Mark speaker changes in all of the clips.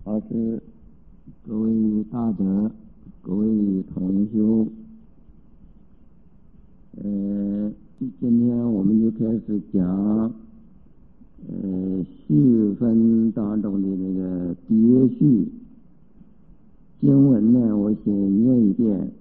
Speaker 1: 老师，各位大德，各位同修，今天我们就开始讲序分当中的那个别序经文呢，我先念一遍。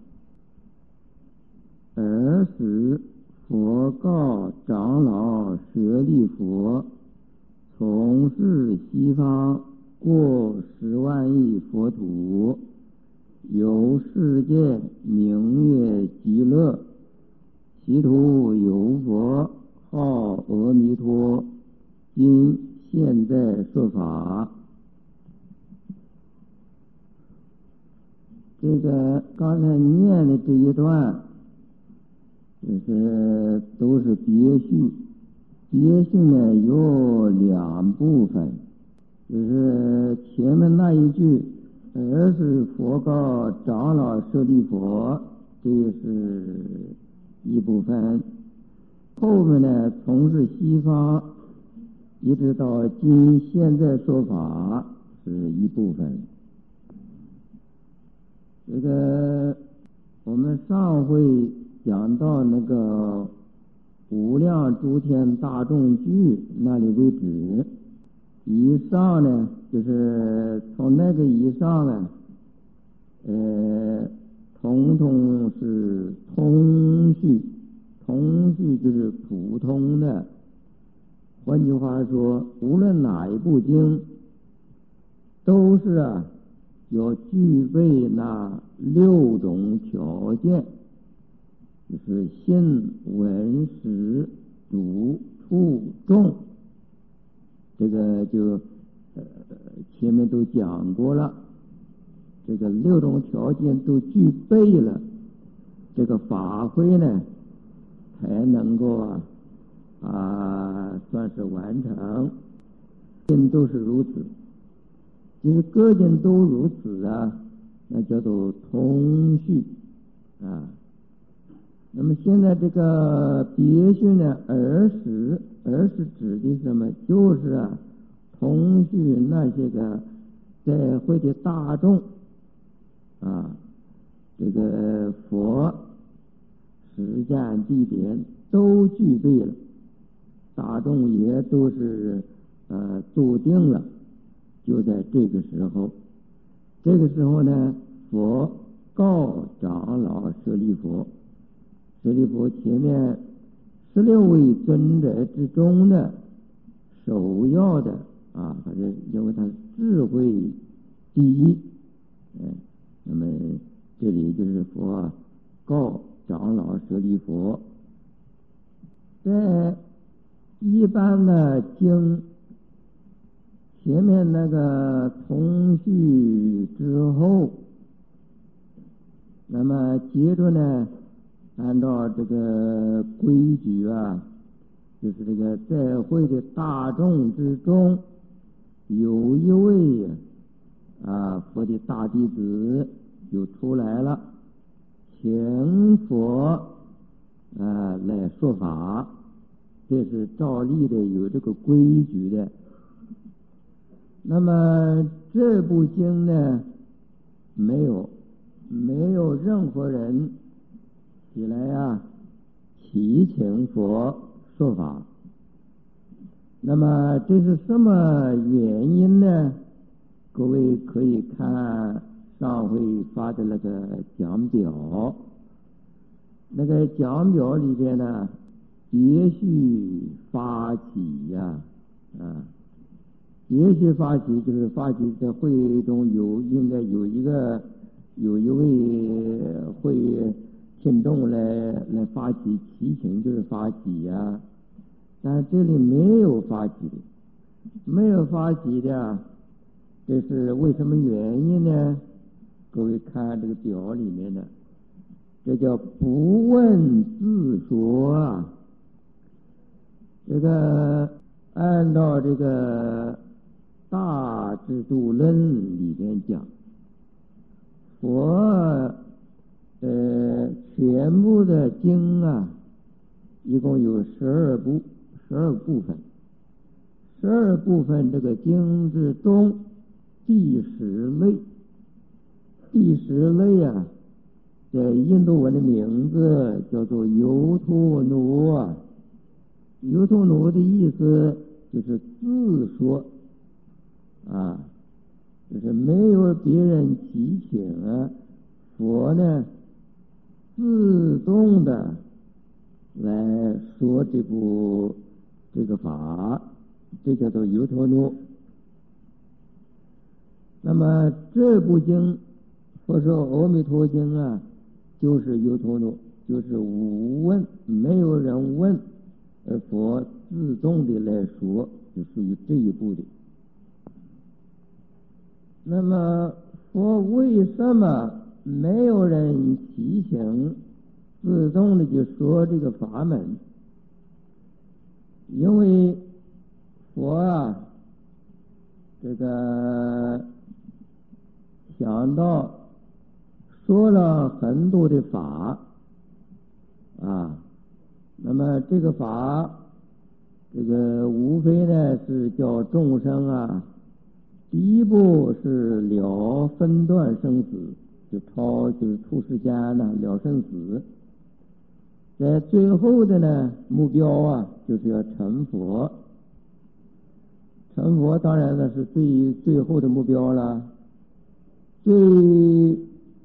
Speaker 1: 尔时佛告长老舍利弗，从事西方过10万亿佛土，有世界名曰极乐，其土有佛号阿弥陀，今现在说法。这个刚才念的这一段都是别序，别序呢有2部分，就是前面那一句尔时佛告长老舍利弗，这是一部分，后面呢从事西方一直到今现在说法是一部分。这个我们上回讲到那个无量诸天大众聚那里为止，以上呢就是从那个以上呢统统是通序，通序就是普通的，换句话说，无论哪一部经都是要具备那6种条件，就是信、闻、识、读、处、众，这个就前面都讲过了，这个6种条件都具备了，这个法会呢才能够算是完成。经都是如此，其实各经都如此那叫做通序那么现在这个别序呢，尔时指的什么？就是通序那些个在会的大众这个佛时间地点都具备了，大众也都是注定了。就在这个时候呢，佛告长老舍利弗，舍利弗前面16位尊者之中的首要的他是因为他是智慧第一，那么这里就是佛告长老舍利弗，在一般的经前面那个通序之后，那么接着呢，按照这个规矩就是这个在会的大众之中，有一位佛的大弟子就出来了，请佛来说法，这是照例的，有这个规矩的。那么这部经呢，没有任何人起来祈请佛说法。那么这是什么原因呢？各位可以看上回发的那个讲表，那个讲表里边呢，别序发起别序发起就是发起在会中应该有一位会听众来发起祈请，就是发起但这里没有发起的，这是为什么原因呢？各位看这个表里面的，这叫不问自说这个按照这个大智度论里面讲，佛全部的经一共有12部分，12部分这个经之中第十类。第十类啊，在印度文的名字叫做尤陀奴啊。尤陀奴的意思就是自说啊，就是没有别人提请啊，佛呢自动的来说这个法，这叫做尤陀奴。那么这部经，佛说《阿弥陀经》啊，就是尤陀奴，就是无问，没有人问，而佛自动的来说，就属于这一部的。那么佛为什么没有人提醒，自动的就说这个法门？因为佛啊，这个想到说了很多的法啊，那么这个法，这个无非呢是叫众生啊，第一步是了分段生死，就是出世间呢了生死，在最后的呢目标啊，就是要成佛。成佛当然呢是最后的目标了。最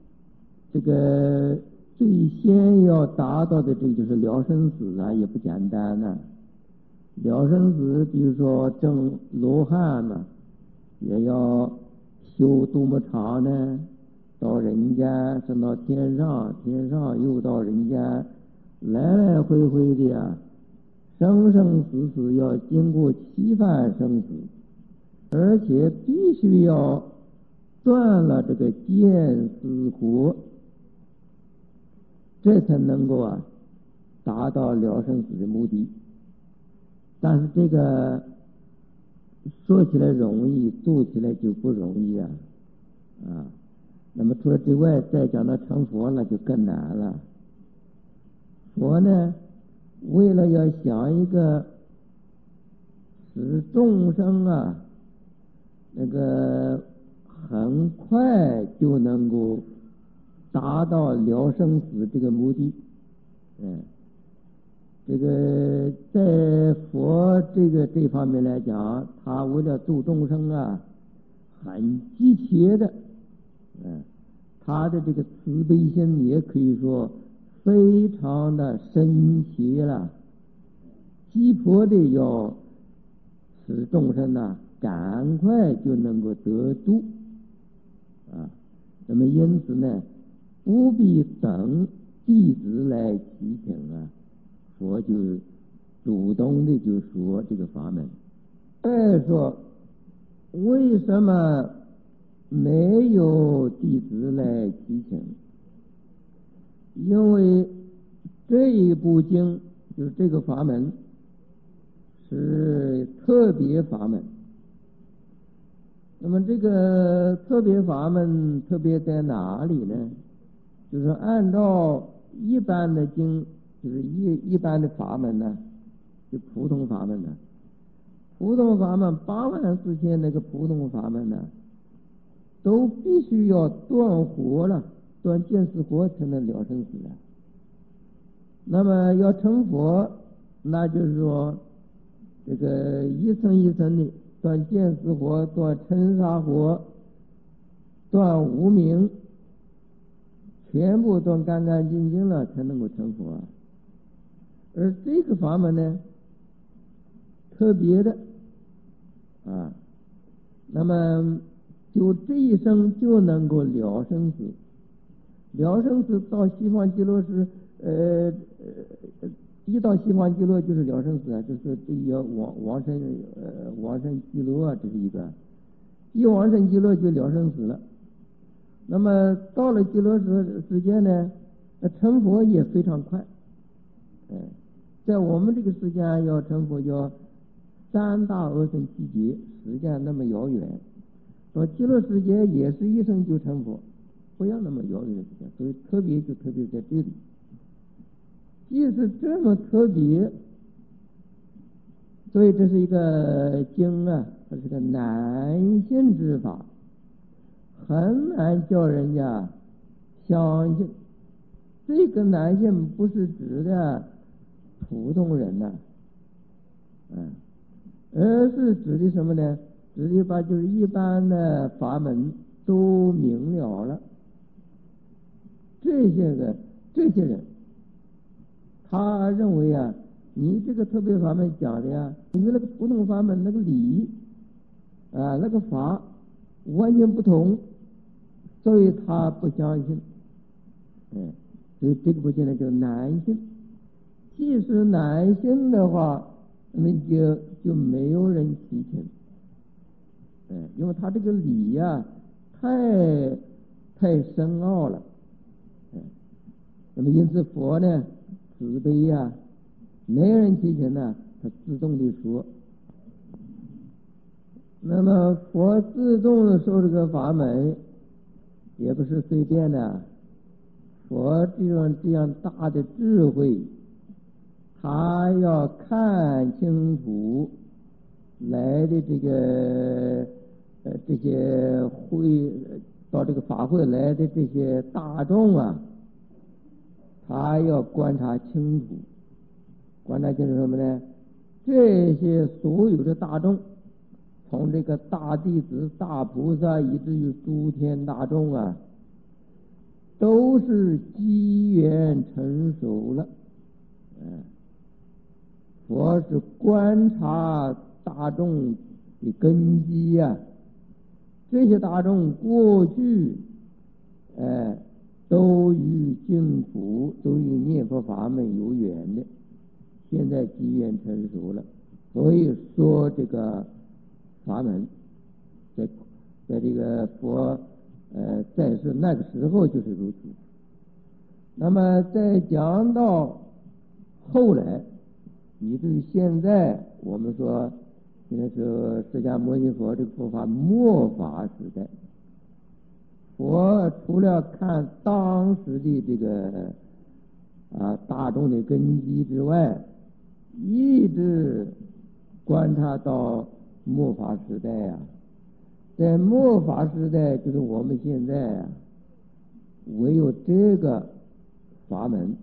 Speaker 1: 先要达到的这个就是了生死啊，也不简单呢。了生死，比如说证罗汉呢，也要修多么长呢？到人间，升到天上，天上又到人间，来来回回的呀，生生死死要经过7番生死，而且必须要断了这个见思惑，这才能够啊达到了生死的目的。但是这个说起来容易，做起来就不容易啊！那么除了之外，再讲到成佛了就更难了。佛呢，为了要想一个使众生啊，那个很快就能够达到了生死这个目的，这个在佛这方面来讲，他为了度众生啊，很急切的，他的这个慈悲心也可以说非常的深切了，急迫的要使众生呢赶快就能够得度啊。那么因此呢，不必等弟子来提醒啊，佛就主动的就说这个法门。再说为什么没有弟子来提醒？因为这一部经就是这个法门是特别法门。那么这个特别法门特别在哪里呢？就是按照一般的经，就是一般的法门呢，就普通法门呢，普通法门84000那个普通法门呢，都必须要断惑了，断见思惑才能了生死的。那么要成佛，那就是说这个一层一层的断见思惑，断尘沙惑，断无明，全部断干干净净了，才能够成佛。而这个法门呢，特别的啊，那么就这一生就能够了生死，了生死到西方极乐时，一到西方极乐就是了生死啊，这是这一往生极乐啊，这是一个，一往生极乐就了生死了。那么到了极乐世界呢，成佛也非常快，在我们这个世界要成佛要3大阿僧祇劫，时间那么遥远，到极乐世界也是一生就成佛，不要那么遥远的时间，所以特别就特别在这里。既是这么特别，所以这是一个经啊，它是个难信之法很难叫人家相信。这个难信不是指的普通人呐，而是指的什么呢？指的把就是一般的法门都明了了。这些人，他认为啊，你这个特别法门讲的呀，与那个普通法门那个理那个法完全不同，所以他不相信。所以这个不见得叫难信。即使难信的话，那么就没有人提请。因为他这个理呀，太深奥了。那么因此佛呢，慈悲呀，没有人提请呢，他自动的说。那么佛自动的说这个法门，也不是随便的。佛这样大的智慧，他要看清楚来的这些到这个法会来的这些大众啊，他要观察清楚。观察清楚什么呢？这些所有的大众，从这个大弟子、大菩萨，以至于诸天大众啊，都是机缘成熟了。佛是观察大众的根基呀，这些大众过去都与净土、都与念佛法门有缘的，现在机缘成熟了，所以说这个法门在这个佛在世那个时候就是如此。那么再讲到后来，以至于现在，我们说现在是释迦牟尼佛这个佛法末法时代，佛除了看当时的这个大众的根基之外，一直观察到末法时代啊。在末法时代，就是我们现在唯有这个法门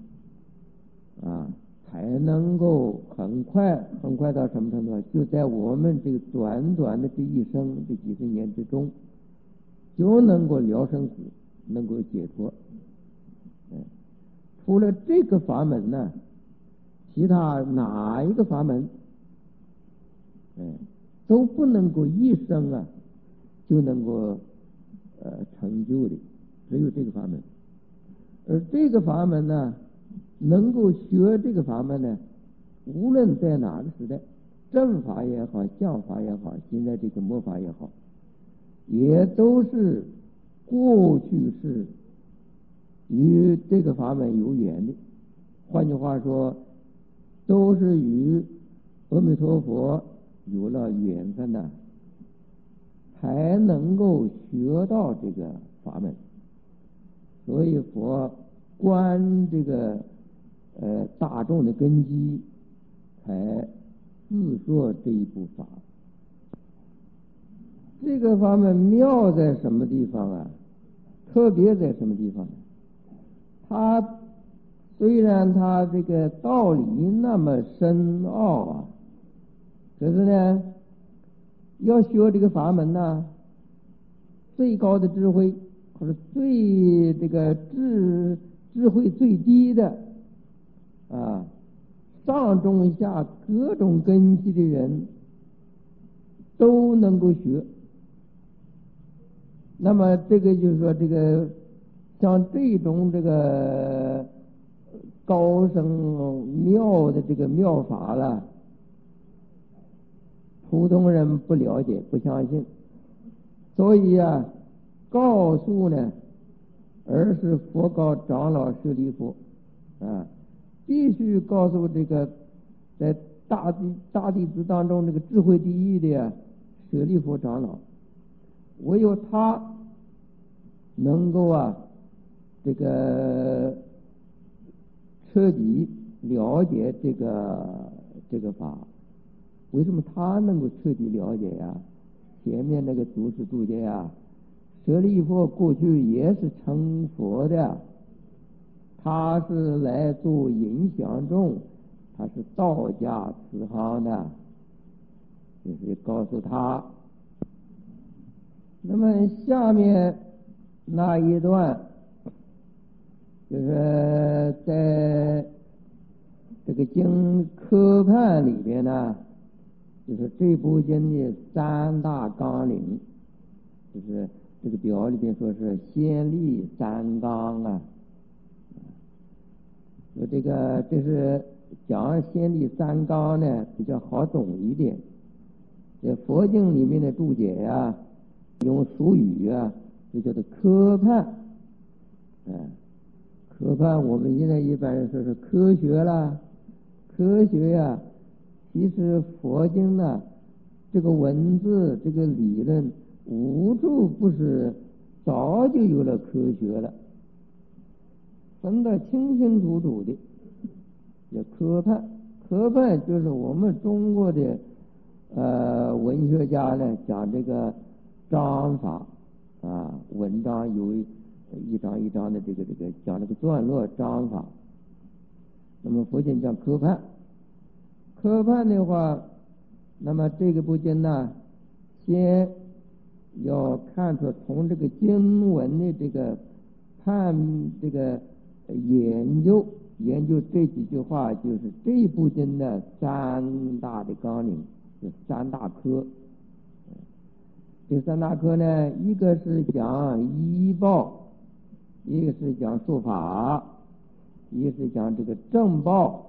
Speaker 1: 才能够很快到什么程度？就在我们这个短短的这一生这几十年之中，就能够了生死，能够解脱。除了这个法门呢，其他哪一个法门都不能够一生就能够成就的，只有这个法门。而这个法门呢，能够学这个法门呢，无论在哪个时代，正法也好，相法也好，现在这个末法也好，也都是过去是与这个法门有缘的。换句话说，都是与阿弥陀佛有了缘分呢，才能够学到这个法门。所以佛观这个大众的根基，才自说这一部法。这个法门妙在什么地方啊？特别在什么地方？它虽然它这个道理那么深奥可是呢，要学这个法门呢，最高的智慧或者最这个智慧最低的上中下各种根基的人都能够学。那么这个就是说，这个像这种这个高深妙的这个妙法了，普通人不了解不相信，所以告诉呢，而是佛告长老舍利弗必须告诉这个在大弟子当中这个智慧第一的舍利弗长老，唯有他能够这个彻底了解这个法。为什么他能够彻底了解前面那个祖师注解舍利弗过去也是成佛的，他是来做影响众，他是道家慈航的，就是告诉他。那么下面那一段就是在这个经科判里边呢，就是这部经的三大纲领，就是这个表里边说是先立三纲啊。这是讲先立三纲呢，比较好懂一点。在佛经里面的注解呀，用俗语啊，就叫做科判。科判我们现在一般人说是科学啦，科学呀，其实佛经呢，这个文字这个理论无处不是早就有了科学了，分得清清楚楚的。叫科判，科判就是我们中国的文学家呢讲这个章法啊，文章有一章一章的这个讲这个段落章法。那么佛经讲科判，科判的话，那么这个部经呢，先要看出从这个经文的这个这个研究这几句话，就是这部经的三大的纲领，就三大科。这三大科呢，一个是讲医报，一个是讲术法，一个是讲这个正报。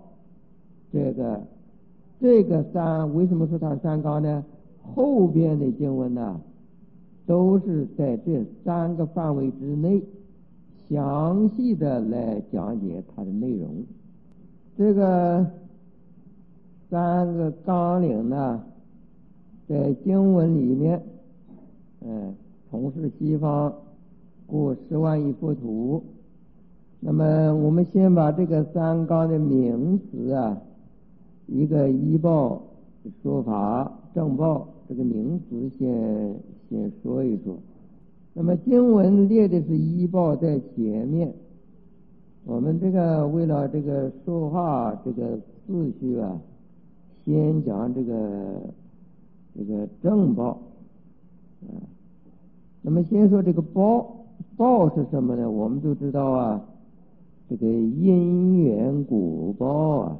Speaker 1: 这个三，为什么说它是三纲呢？后边的经文呢，都是在这三个范围之内详细的来讲解它的内容。这个三个纲领呢，在经文里面，从事西方过10万亿佛土。那么我们先把这个三纲的名词啊，一个医报、说法、正报，这个名词先说一说。那么经文列的是医报在前面，我们这个为了这个说话这个次序啊，先讲这个正报啊。那么先说这个报是什么呢？我们都知道啊，这个因缘果报啊，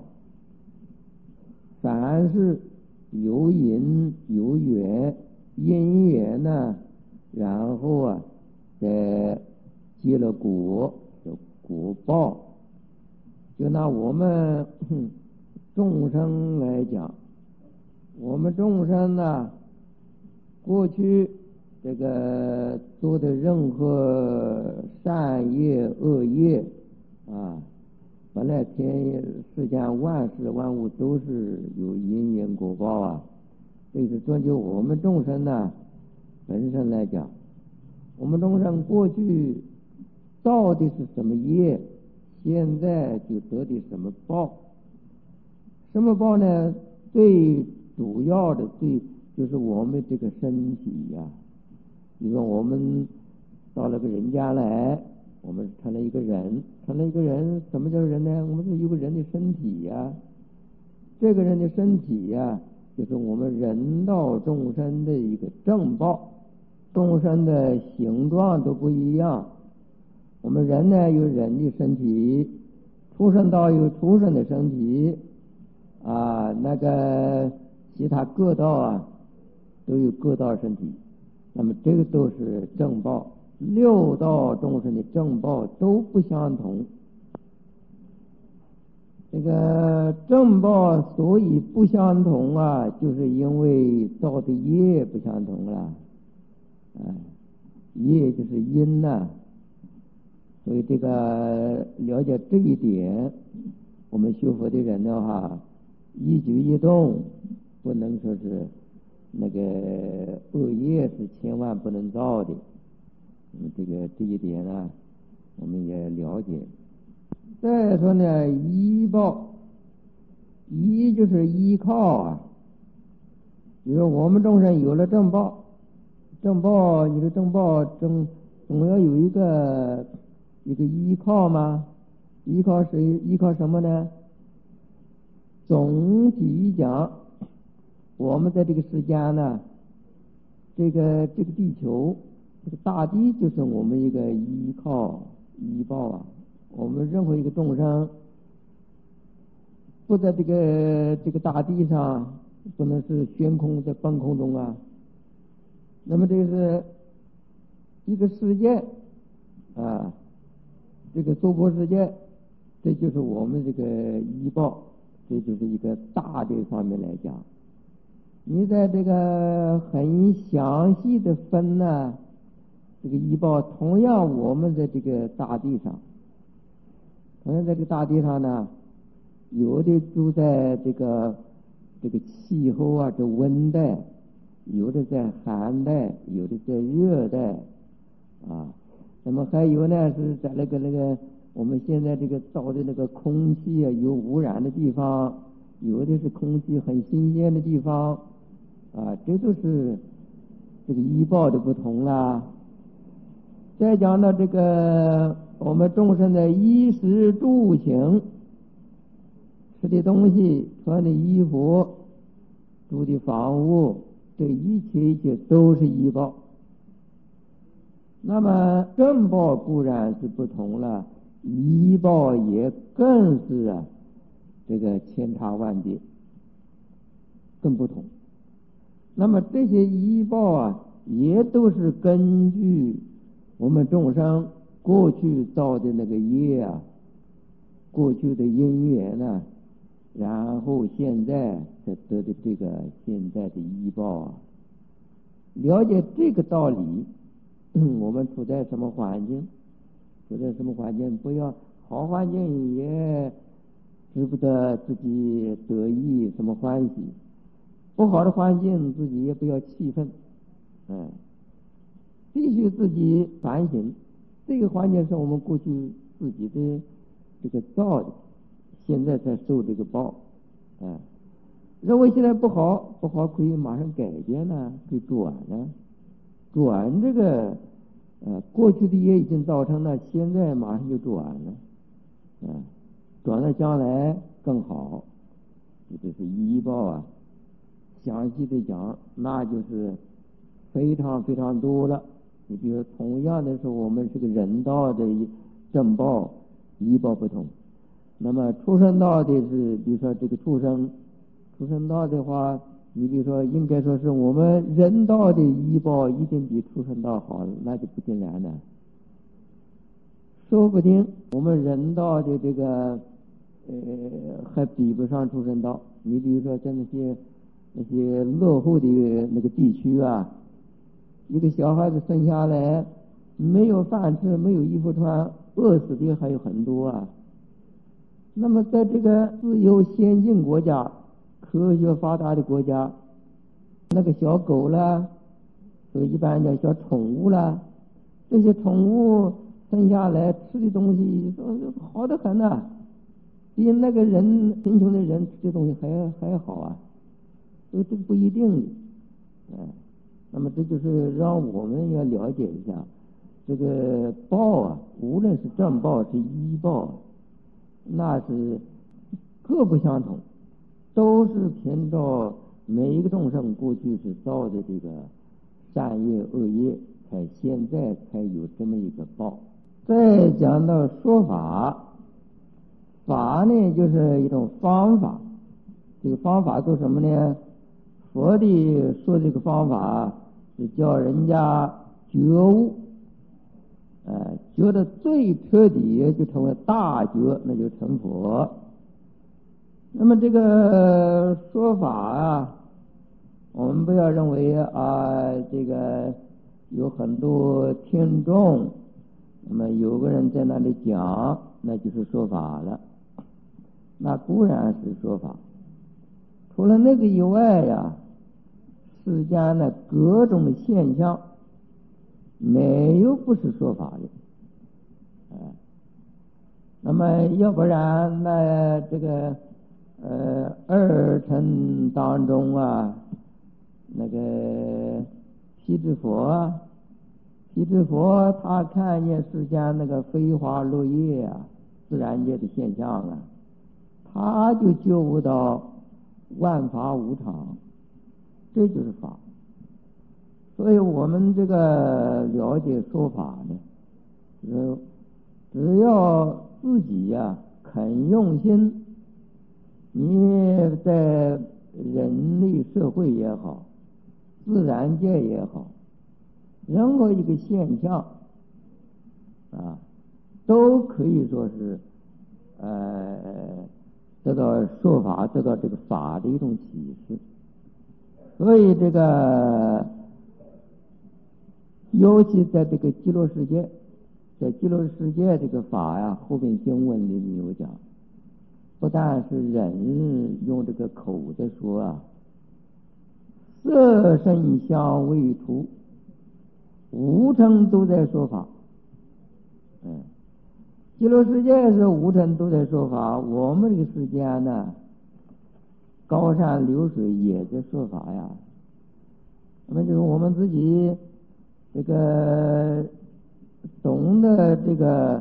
Speaker 1: 凡是有因有缘，因缘呢，然后啊再结了果，叫果报。就拿我们众生来讲，我们众生呢，过去这个做的任何善业恶业啊，本来世间万事万物都是有因缘果报啊。这是专就我们众生呢本身来讲，我们众生过去造的是什么业，现在就得的什么报。什么报呢？最主要的就是我们这个身体呀。比如说我们到了个人家来，我们成了一个人，什么叫人呢？我们是有个人的身体呀。这个人的身体呀，就是我们人道众生的一个正报。众生的形状都不一样，我们人呢有人的身体，畜生道有畜生的身体啊，那个其他各道啊都有各道身体。那么这个都是正报，六道众生的正报都不相同。这个正报所以不相同啊，就是因为造的业不相同了。业就是因呐，所以这个了解这一点，我们学佛的人的话，一举一动不能说是那个恶业是千万不能造的。这一点呢，我们也了解。再说呢，依报，依就是依靠啊。比如我们众生有了正报， 正报，你的正报总要有一个依靠吗？依靠谁？依靠什么呢？总体讲，我们在这个世间呢，这个地球，这个大地就是我们一个依靠依报啊。我们任何一个众生，不在这个大地上，不能是悬空在半空中啊。那么这是一个世界啊，这个娑婆世界，这就是我们这个依报，这就是一个大的方面来讲。你在这个很详细的分呢，这个依报同样我们在这个大地上，同样在这个大地上呢，有的住在这个气候啊，这温带，有的在寒带，有的在热带啊。那么还有呢是在那个我们现在这个造的那个空气啊有污染的地方，有的是空气很新鲜的地方啊，这都是这个依报的不同啦。再讲到这个我们众生的衣食住行，吃的东西，穿的衣服，住的房屋，这一切都是依报。那么正报固然是不同了，依报也更是这个千差万别，更不同。那么这些依报也都是根据我们众生过去造的那个业过去的因缘然后现在才得的这个现在的依报了解这个道理，我们处在什么环境，不要好环境也知不得自己得意什么欢喜，不好的环境自己也不要气愤，必须自己反省，这个环境是我们过去自己的这个造的，现在才受这个报，认为现在不好可以马上改变可以转这个过去的业已经造成了，现在马上就转了，转到将来更好，这是依报详细的讲，那就是非常非常多了。你比如说同样的是我们是个人道的正报依报不同，那么畜生道的是比如说这个畜生道的话，你比如说应该说是我们人道的依报一定比畜生道好，那就不尽然了。说不定我们人道的这个还比不上畜生道。你比如说在那些落后的那个地区一个小孩子生下来没有饭吃，没有衣服穿，饿死的还有很多那么在这个自由先进国家，科学发达的国家，那个小狗啦，所以一般叫小宠物啦，这些宠物生下来吃的东西好得很比那个人贫穷的人吃的东西还好这不一定的那么这就是让我们要了解一下这个报无论是正报是依报，那是各不相同，都是凭照每一个众生过去是造的这个善业恶业，现在才有这么一个报。再讲到说法呢，就是一种方法，这个方法做什么呢？佛的说这个方法是叫人家觉悟，觉得最彻底就成为大觉，那就成佛。那么这个说法我们不要认为这个有很多听众，那么有个人在那里讲，那就是说法了。那固然是说法，除了那个以外世间的各种现象没有不是说法的那么要不然那这个二乘当中那个辟支佛啊，辟支佛他看见世间那个飞花落叶啊，自然界的现象啊，他就觉悟到万法无常，这就是法。所以我们这个了解说法呢，只要自己呀肯用心，你在人类社会也好，自然界也好，任何一个现象啊，都可以说是得到说法，得到这个法的一种启示。所以这个尤其在这个极乐世界，在极乐世界这个法呀，后面经文里面有讲，不但是人用这个口的说啊，色声香味触五尘都在说法。极乐世界是五尘都在说法，我们这个世间呢，高山流水也在说法呀。那么就是我们自己这个懂得这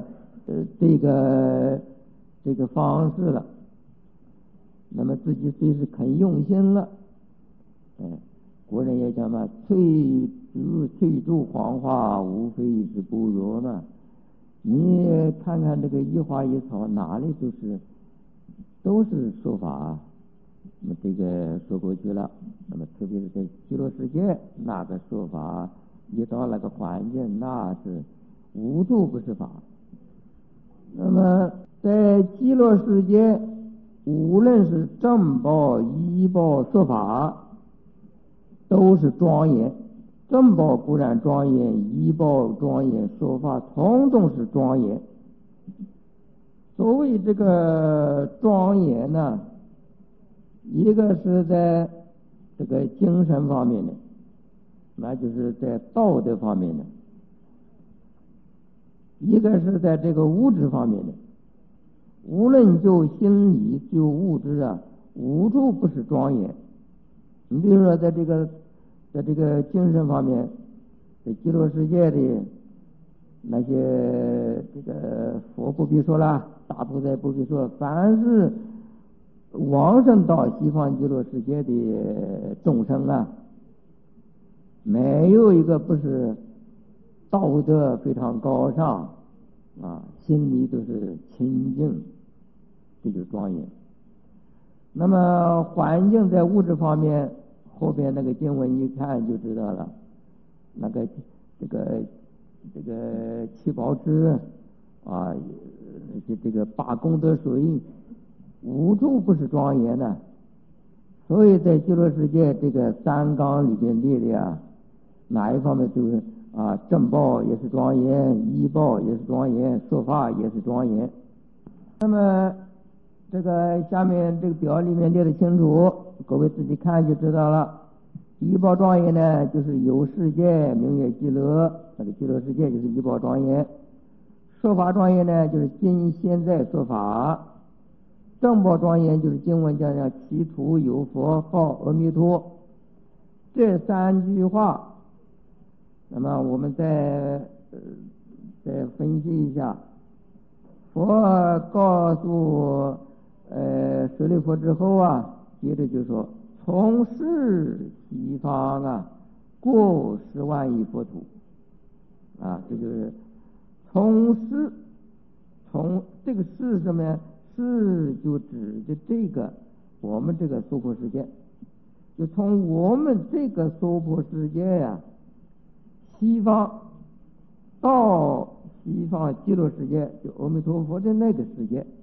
Speaker 1: 个方式了，那么自己虽是肯用心了，国人也讲嘛，翠竹黄花无非是般若嘛。你看看这个一花一草，哪里都是说法，那么这个说过去了。那么特别是在极乐世界，那个说法一到那个环境，那是无处不是法。那么在极乐世界，无论是正报、依报说法，都是庄严。正报固然庄严，依报庄严，说法统统是庄严。所谓这个庄严呢，一个是在这个精神方面的，那就是在道德方面的；一个是在这个物质方面的。无论就心理就物质啊，无处不是庄严。你比如说在这个精神方面，在极乐世界的那些这个佛不必说了，大菩萨不必说，凡是往生到西方极乐世界的众生啊，没有一个不是道德非常高尚啊，心里都是清净，这就是庄严。那么环境在物质方面，后边那个经文一看就知道了，那个这个七宝池啊，这个八功德水，无处不是庄严的。所以在极乐世界这个三纲里边列的啊，哪一方面都是啊，正报也是庄严，依报也是庄严，说法也是庄严。那么这个下面这个表里面列得清楚，各位自己看就知道了。依报庄严呢，就是有世界名曰极乐，那个极乐世界就是依报庄严。说法庄严呢，就是今现在说法。正报庄严就是经文讲其处有佛号阿弥陀。这三句话，那么我们再分析一下。佛告诉舍利弗之后啊，接着就说从事西方啊，过10万亿佛土啊，这就是从事。从这个是什么呀？是就指的这个我们这个娑婆世界，就从我们这个娑婆世界呀，西方到西方极乐世界，就阿弥陀佛的那个世界。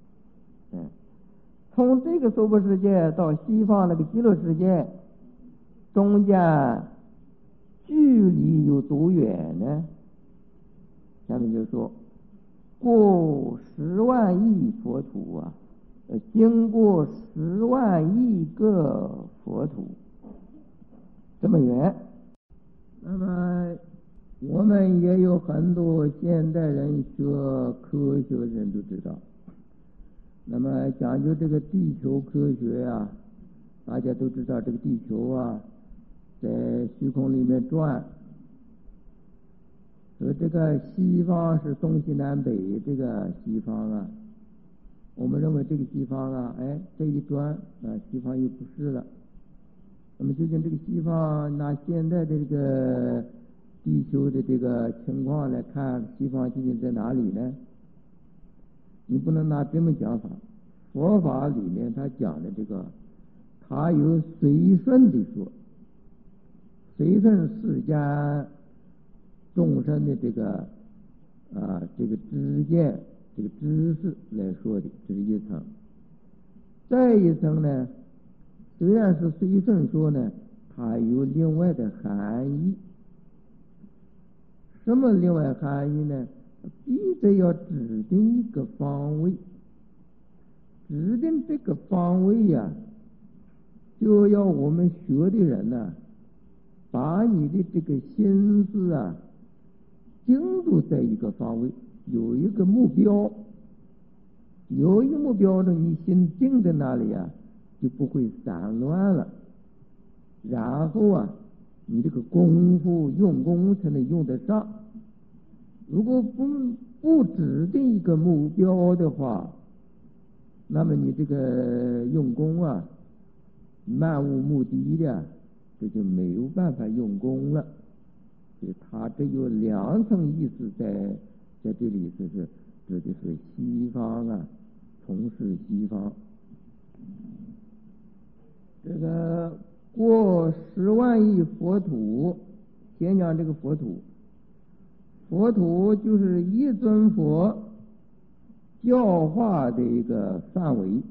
Speaker 1: 从这个娑婆世界到西方那个极乐世界，中间距离有多远呢？下面就说过10万亿佛土啊，经过10万亿个佛土，这么远。那么我们也有很多现代人学科学的人都知道，那么讲究这个地球科学啊，大家都知道这个地球啊， 在虚空里面转。所以这个西方是东西南北，这个西方啊，我们认为这个西方啊，这一转西方又不是了。那么究竟这个西方拿现在的这个地球的这个情况来看，西方究竟在哪里呢？你不能拿这么讲法。佛法里面他讲的这个，他有随顺的说，随顺世间众生的这个知见、这个知识来说的，这是一层。再一层呢，虽然是随顺说呢，它有另外的含义。什么另外含义呢？必须要指定一个方位，指定这个方位呀，就要我们学的人呢，把你的这个心思啊，精注在一个方位，有一个目标，有一个目标呢，你心定在那里啊，就不会散乱了。然后啊，你这个功夫用功才能用得上。如果不指定一个目标的话，那么你这个用功啊，漫无目的的，这就没有办法用功了。所以它这有两层意思在这里，就是指的是西方啊，从事西方。这个过10万亿佛土，先讲这个佛土。佛土就是一尊佛教化的一个范围，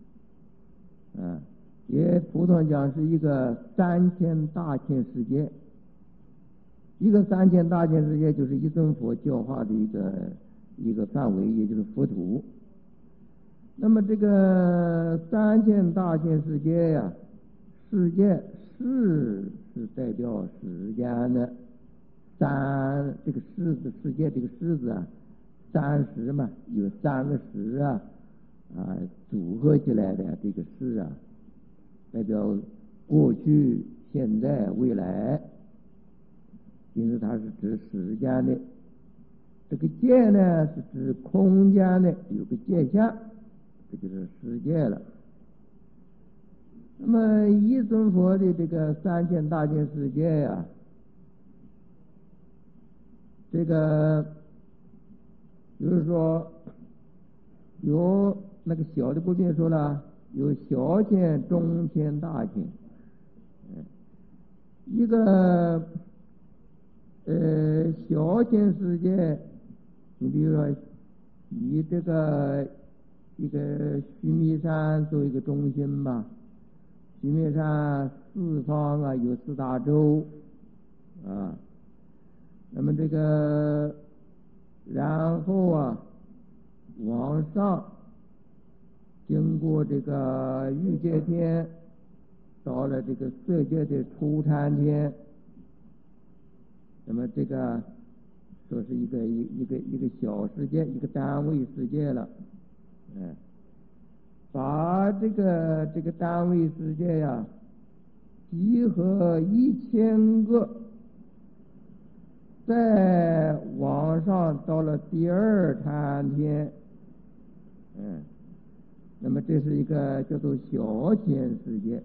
Speaker 1: 也普通讲是一个3000大千世界。一个3000大千世界就是一尊佛教化的一个范围，也就是佛土。那么这个3000大千世界呀，世界是代表时间的。这个世字，世界这个世字啊，30嘛，有3个时啊，组合起来的这个世啊，代表过去、现在、未来，因此它是指时间的。这个界呢是指空间的，有个界限，这就是世界了。那么一尊佛的这个3000大千世界呀，这个就是说有那个小的部分说了，有小千、中千、大千。一个小千世界，你比如说以这个一个须弥山做一个中心吧，须弥山四方啊有4大洲啊。那么这个，然后啊，往上经过这个欲界天，到了这个色界的初禅天。那么这个说是一个小世界，一个单位世界了，把这个单位世界呀，集合1000个。再往上到了第2禅天，那么这是一个叫做小千世界。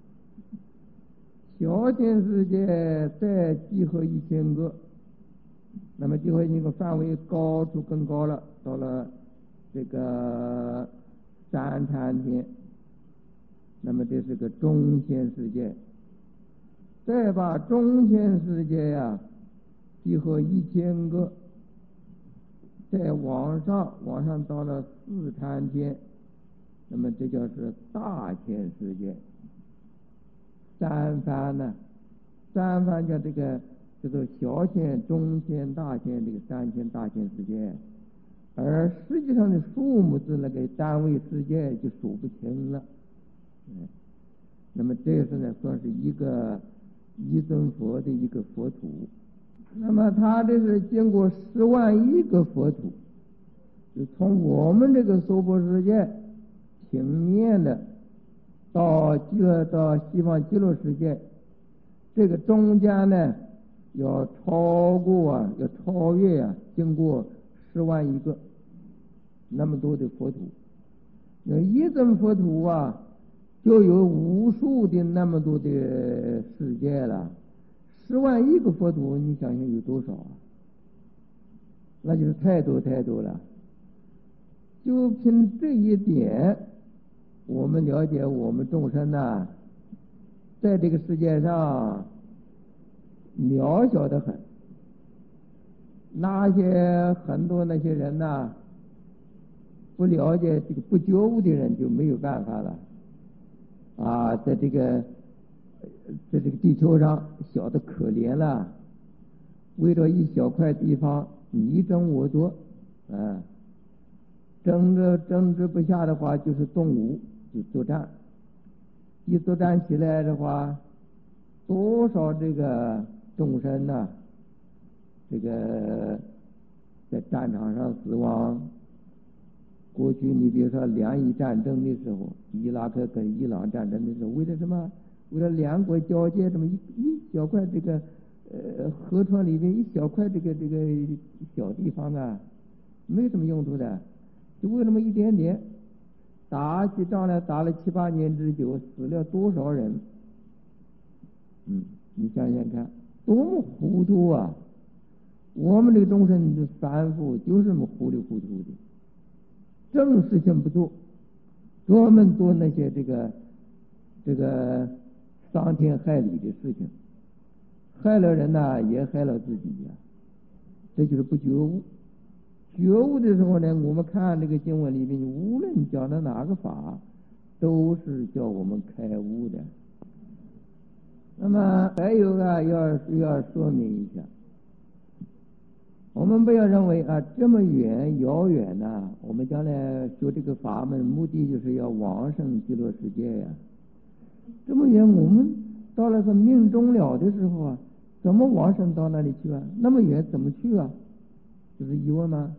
Speaker 1: 小千世界再集合1000个，那么集合1000个范围高处更高了，到了这个3禅天，那么这是个中千世界。再把中千世界呀，集合1000个，再往上到了4禅天，那么这叫是大千世界。三番呢，三番叫这个叫做小千、中千、大千，这个3000大千世界，而实际上的数目字那个单位世界就数不清了。那么这是呢，算是一尊佛的一个佛土。那么它这是经过10万亿个佛土，就从我们这个娑婆世界平面的到西方极乐世界， 这个中间呢，要超越经过10万亿个那么多的佛土，那一尊佛土就有无数的那么多的世界了。10万亿个佛土，你想想有多少那就是太多太多了。就凭这一点，我们了解我们众生在这个世界上渺小得很。很多那些人不了解这个不觉悟的人就没有办法了在这个地球上小得可怜了，为了一小块地方你争我夺争执不下的话，就是动武，就作战。一作战起来的话，多少这个众生这个在战场上死亡。过去你比如说两伊战争的时候，伊拉克跟伊朗战争的时候，为了什么？为了两国交界这么一小块这个河川里面一小块这个小地方没什么用处的，就为那么一点点，打起仗来打了7、8年之久，死了多少人？你想想看，多么糊涂我们这个众生的凡夫就是这么糊里糊涂的，正事情不做，专门做那些这个伤天害理的事情，害了人也害了自己这就是不觉悟。觉悟的时候呢，我们看这个经文里面，无论讲的哪个法，都是叫我们开悟的。那么还有要说明一下，我们不要认为这么遥远我们将来学这个法门，目的就是要往生极乐世界这么远，我们到了个命终了的时候怎么往生到那里去那么远怎么去就是疑问吗？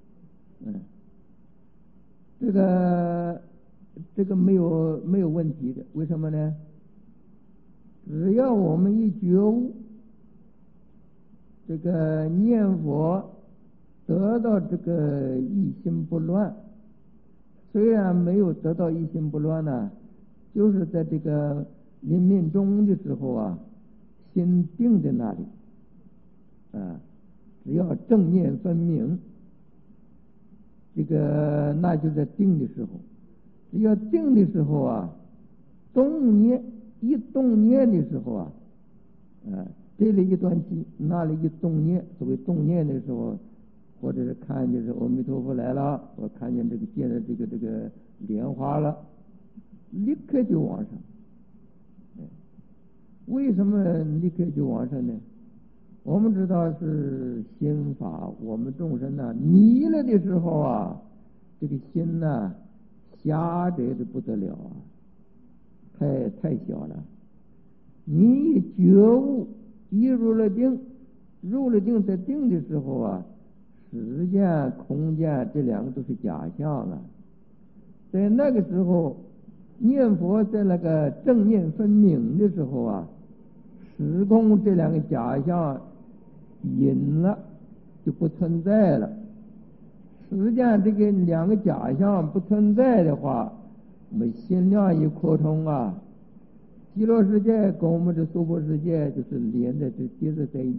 Speaker 1: 这个没有问题的。为什么呢？只要我们一觉悟，这个念佛得到这个一心不乱，虽然没有得到一心不乱就是在这个临命终的时候心定在那里只要正念分明，那就在定的时候，只要定的时候一动念的时候这里一断气，那里一动念，所谓动念的时候，或者是看见是阿弥陀佛来了，我看见见了这个莲花了，立刻就往生。为什么立刻就往生呢？我们知道是心法，我们众生迷了的时候这个心狭窄的不得了太小了。你一觉悟，一入了定在定的时候时间空间这两个都是假象在那个时候念佛，在那个正念分明的时候时空这两个假象隐了，就不存在了。实际上这个两个假象不存在的话，我们心量一扩充极乐世界跟我们的娑婆世界就是连在接着在一起，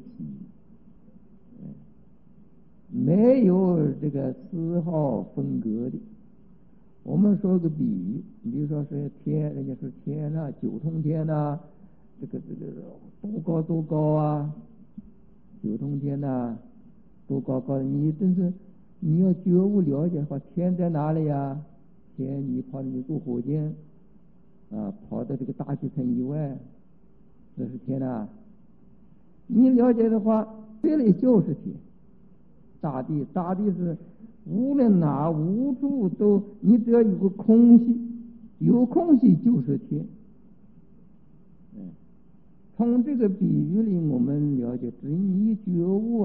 Speaker 1: 没有这个丝毫分隔的。我们说个比喻，你比如说是天，人家说天九通天这个多高九通天多高，你真是你要觉悟了解的话，天在哪里天你坐火箭跑到这个大气层以外，这是天你了解的话，这里就是天。大地是无论哪无处都，你只要有个空隙，有空隙就是天。从这个比喻里我们了解，只要你一觉悟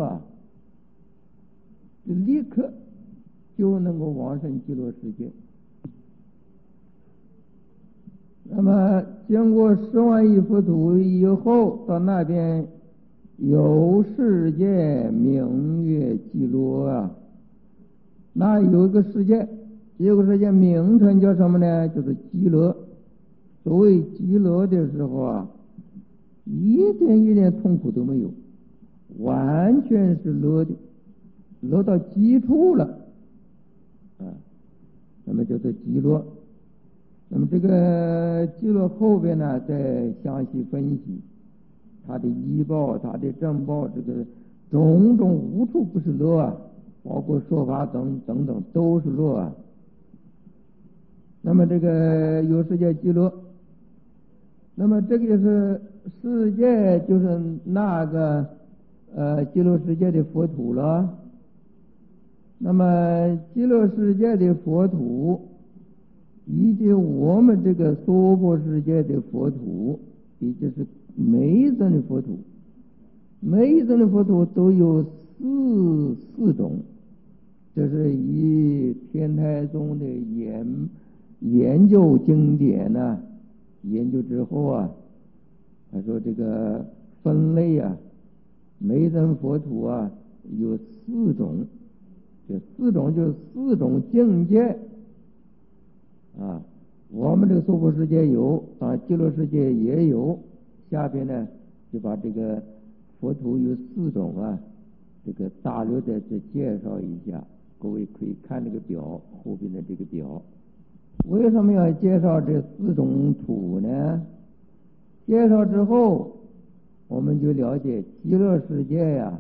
Speaker 1: 就立刻就能够往生极乐世界。 那么经过10万亿佛土以后，到那边有世界名曰极乐啊。那有一个世界名称叫什么呢？就是极乐。所谓极乐的时候啊，一点痛苦都没有，完全是乐的，乐到极处了啊。那么就是极乐。那么这个极乐后边呢，再详细分析它的依报、它的正报，这个种种无处不是乐啊，包括说法等等都是乐啊。那么这个有世界极乐，那么这个就是世界，就是那个极乐世界的佛土了。那么极乐世界的佛土以及我们这个娑婆世界的佛土，也就是每一尊的佛土，每一尊的佛土都有四种。这是以天台宗的研究经典呢，研究之后啊，他说这个分类啊，每一尊佛土啊有4种，这4种就是4种境界啊。我们这个娑婆世界有啊，极乐世界也有。下边呢就把这个佛土有4种啊，这个大略的介绍一下，各位可以看这个表，后边的这个表。为什么要介绍这4种土呢？介绍之后，我们就了解极乐世界呀，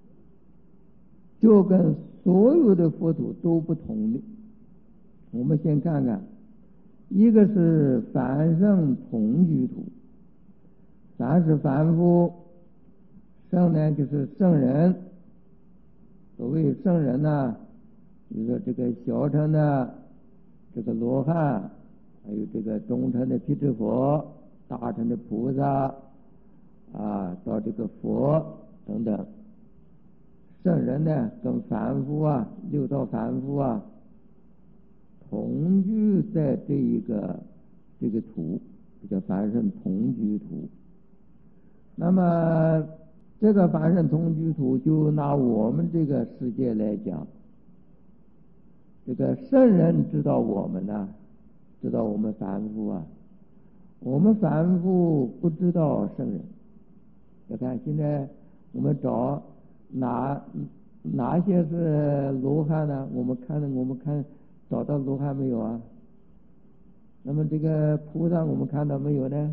Speaker 1: 就跟所有的佛土都不同的。我们先看看，一个是凡圣同居土。凡是凡夫，圣呢就是圣人。所谓圣人呢，比如说这个小乘的这个罗汉，还有这个中乘的辟支佛，大乘的菩萨啊，到这个佛等等。圣人呢跟凡夫啊，六道凡夫啊同居在这个土，这叫凡圣同居土。那么这个凡圣同居土，就拿我们这个世界来讲，这个圣人知道我们呢，知道我们凡夫啊，我们凡夫不知道圣人。要看现在我们找哪些是罗汉呢？我们看找到罗汉没有啊？那么这个菩萨我们看到没有呢？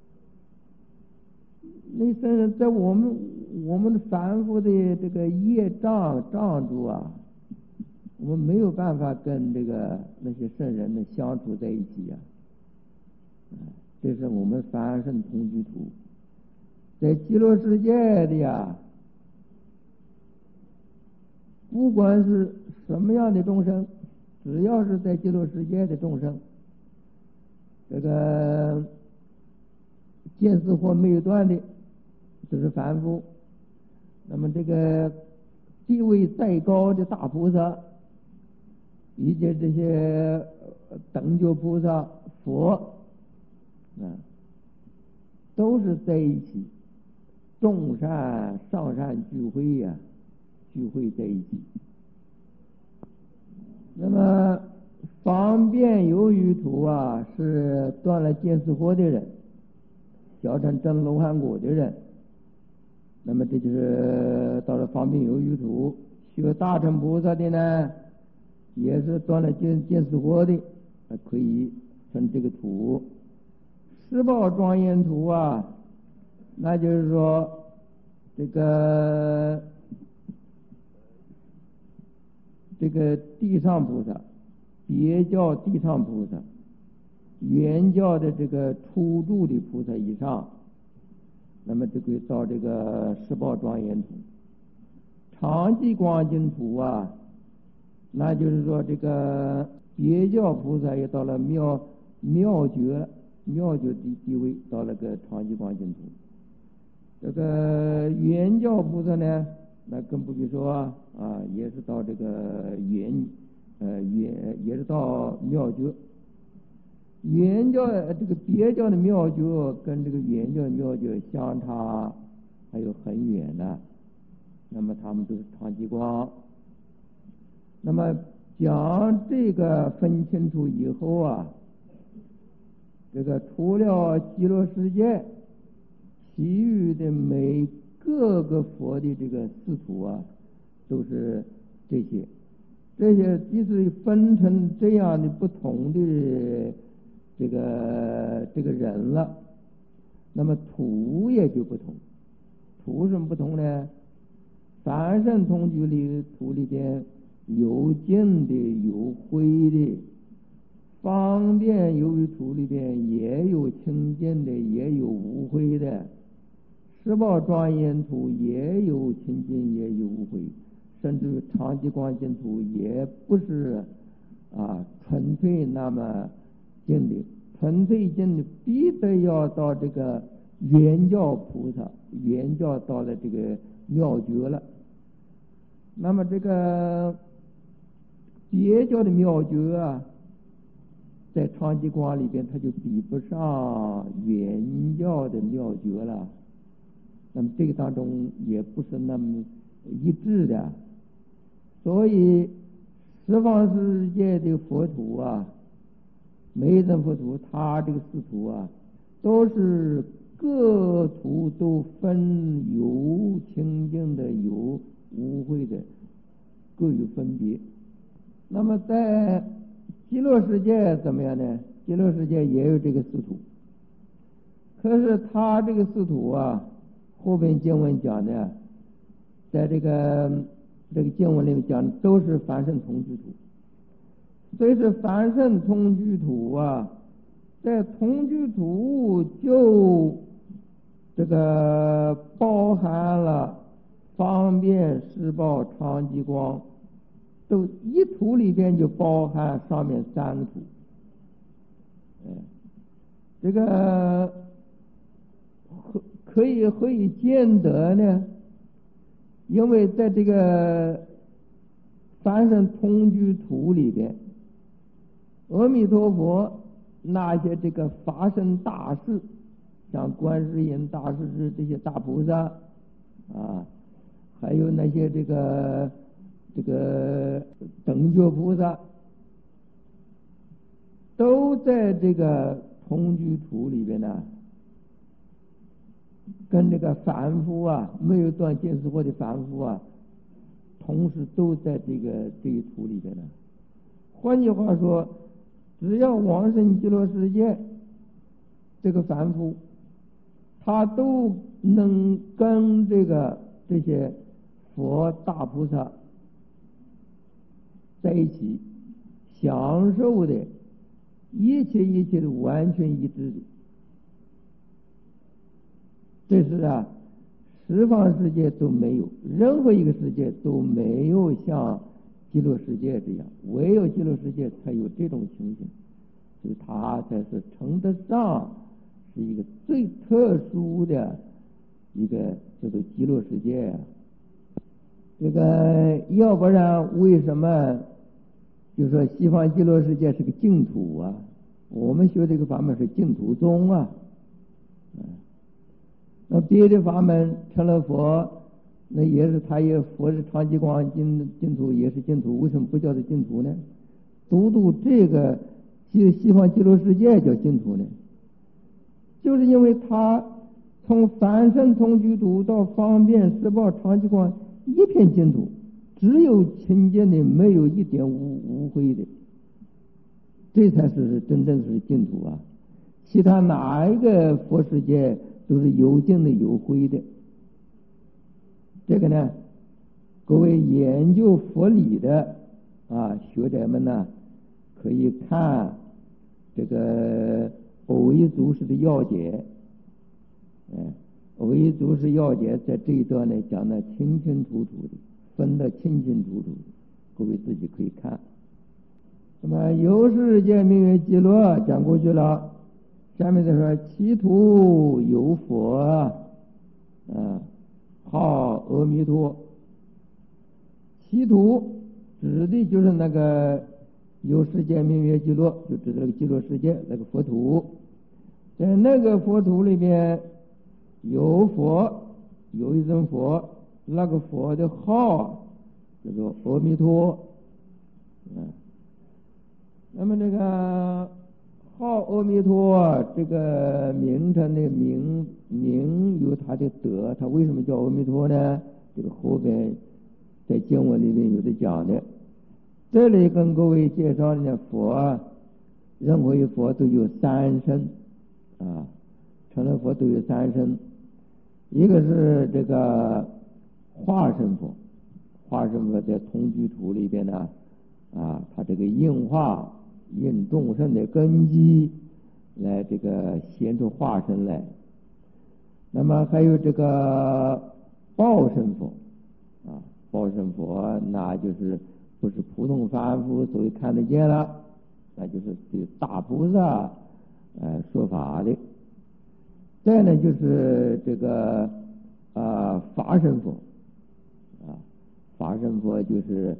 Speaker 1: 那圣人在我们凡夫的这个业障住啊，我们没有办法跟那些圣人呢相处在一起呀。这是我们凡圣同居土。在极乐世界的呀，不管是什么样的众生，只要是在极乐世界的众生，这个见思惑没有断的，就是凡夫。那么这个地位再高的大菩萨，以及这些等觉菩萨、佛都是在一起，众善上善聚会呀，聚会在一起。那么方便有余土啊，是断了见思惑的人，小乘证罗汉果的人。那么这就是到了方便有余土。学大乘菩萨的呢，也是断了见思惑的，可以成这个土。十报庄严土啊，那就是说这个地上菩萨，别教地上菩萨，原教的这个初住的菩萨以上，那么就可以造这个十报庄严土。常寂光净土啊，那就是说这个别教菩萨也到了妙觉地位，到了个常寂光净土。这个原教菩萨呢，那更不必说啊，也是到这个也是到妙觉。 原教这个别教的妙觉跟这个原教妙觉相差还有很远的，那么他们都是长激光。那么将这个分清楚以后啊，这个除了极乐世界，其余的每各个佛的这个仕途啊，都是这些即使分成这样的不同的这个人了，那么土也就不同。土什么不同呢？凡圣同居里土里边有净的有灰的，方便由于土里边也有清净的也有无灰的，十宝庄严土也有清净也有无灰，甚至长激光净土也不是纯粹那么净的，纯粹净的必得要到这个原教菩萨，原教到了这个妙觉了。那么这个别教的妙觉啊，在长激光里边，它就比不上原教的妙觉了。那么这个当中也不是那么一致的，所以十方世界的佛土啊，每一尊佛土，他这个四土啊，都是各土都分有清净的有无秽的，各有分别。那么在极乐世界怎么样呢？极乐世界也有这个四土，可是他这个四土啊，后边经文讲的，在这个经文里面讲的都是凡圣同居土。虽是凡圣同居土啊，在同居土就这个包含了方便施报长激光，都一土里边就包含上面三个土。这个可以见得呢，因为在这个凡圣同居土里边，阿弥陀佛那些这个法身大士，像观世音大士是这些大菩萨啊，还有那些这个等觉菩萨，都在这个同居土里边呢，跟这个凡夫啊，没有断见识惑的凡夫啊，同时都在这一土里边呢。换句话说，只要往生极乐世界，这个凡夫他都能跟这些佛大菩萨在一起，享受的一切的完全一致的。这是十方世界都没有，任何一个世界都没有像极乐世界这样，唯有极乐世界才有这种情形，所以它才是称得上是一个最特殊的一个叫做极乐世界。这个要不然为什么就说西方极乐世界是个净土啊？我们学这个法门是净土宗啊。那别的法门成了佛，那也是他也佛是长激光净土，也是净土，为什么不叫做净土呢？独独这个西方极乐世界叫净土呢？就是因为他从凡圣同居土到方便施报长激光一片净土，只有清净的，没有一点污秽的，这才是真正是净土啊！其他哪一个佛世界都是有净的有灰的。这个呢，各位研究佛理的学者们呢，可以看这个偶一祖师的要解。偶一祖师要解在这一段呢讲的清清楚楚的，分得清清楚楚，各位自己可以看。那么有世界名曰极乐，讲过去了。下面再说其土有佛号阿弥陀。其土指的就是那个有世界名曰极乐，就指这个极乐世界那个佛土。在那个佛土里面有佛，有一尊佛，那个佛的号叫做阿弥陀。那么这个号阿弥陀这个名称的名有它的德，它为什么叫阿弥陀呢？这个后边在经文里面有的讲的。这里跟各位介绍的佛，任何一佛都有三身啊，成了佛都有三身。一个是这个化身佛，化身佛在同居土里边呢，他这个应化应众生的根基来这个显出化身来。那么还有这个报身佛报身佛那就是不是普通凡夫所以看得见了，那就是对大菩萨说法的。再呢就是这个法身佛法身佛就是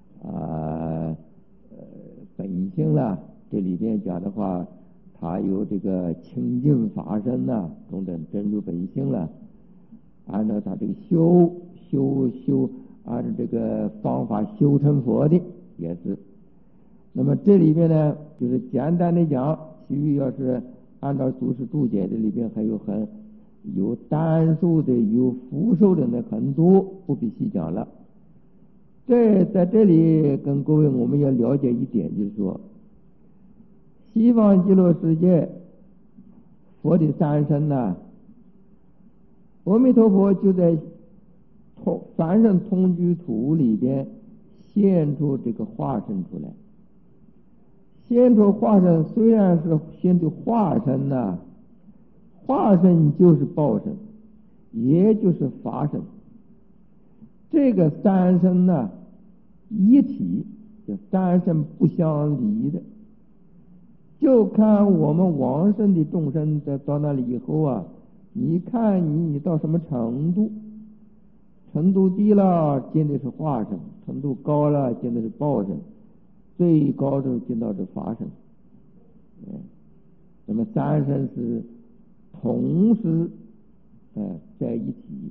Speaker 1: 本性了。这里边讲的话，他有这个清净法身中等真如本性了，按照他这个修，按照这个方法修成佛的也是。那么这里边呢，就是简单的讲，其余要是按照祖师注解，这里边还有单数的，有复数的，那很多不必细讲了。在这里跟各位我们要了解一点，就是说西方极乐世界佛的三身阿弥陀佛就在凡圣同居土里边现出这个化身出来。现出化身虽然是现出化身化身就是报身，也就是法身。这个三身一体，就三身不相离的。就看我们往生的众生到那里以后你看你到什么程度，程度低了见的是化身，程度高了见的是报身，最高的见到是法身。那么三身是同时在一起。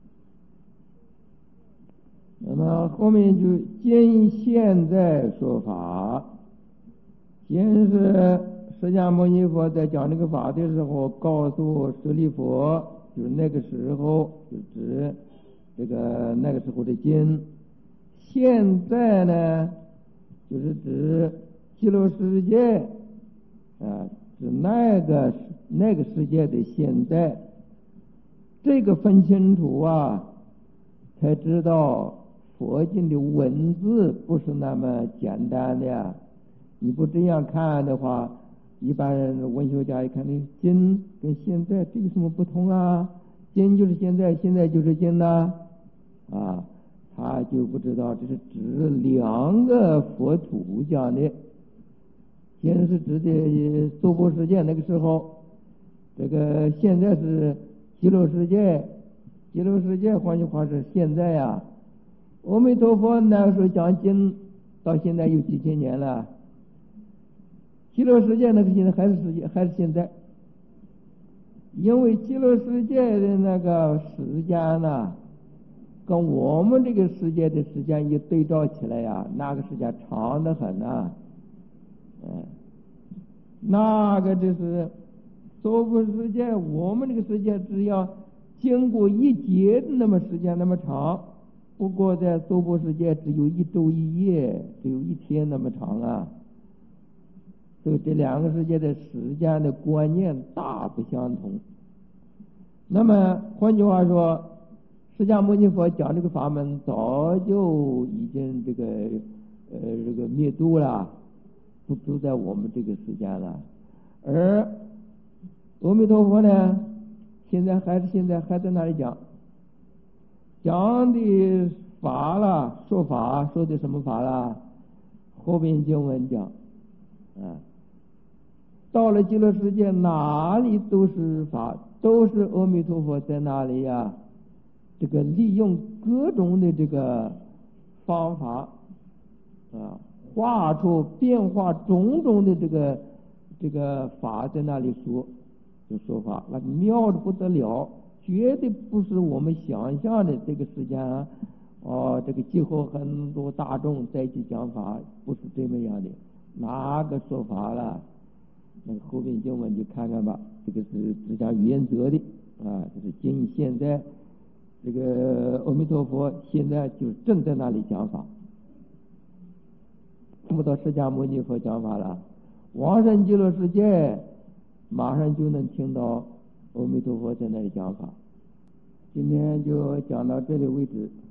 Speaker 1: 那么后面就今现在说法，先是释迦牟尼佛在讲这个法的时候，告诉舍利弗，就是那个时候，就指这个那个时候的经。现在呢，就是指极乐世界指那个世界的现在。这个分清楚才知道佛经的文字不是那么简单的呀。你不这样看的话，一般人文学家一看，那经跟现在这有什么不同经就是现在，现在就是经他就不知道这是指两个佛土讲的。经是指的娑婆世界那个时候，这个现在是极乐世界，极乐世界换句话是现在阿弥陀佛那个时候讲经到现在有几千年了，极乐世界那个现在还是现在。因为极乐世界的那个时间跟我们这个世界的时间一对照起来那个时间长得很那个就是娑婆世界，我们这个世界只要经过一劫那么时间那么长，不过在娑婆世界只有一周一夜，只有一天那么长所以这两个世界的时间的观念大不相同。那么换句话说，释迦牟尼佛讲这个法门早就已经这个灭度了，不住在我们这个时间了。而阿弥陀佛呢，现在还在那里讲的法说法，说的什么法后边经文讲到了极乐世界哪里都是法，都是阿弥陀佛在那里这个利用各种的这个方法画出变化种种的这个法在那里说，就说法，那妙的不得了，绝对不是我们想象的这个时间啊。这个集合很多大众在一起讲法，不是这么样的。哪个说法了？那个后面经文就看看吧。这个是只讲原则的啊，就是现在这个阿弥陀佛现在就正在那里讲法。听不到释迦牟尼佛讲法了，往生极乐世界马上就能听到阿弥陀佛在那里讲法。今天就讲到这里为止。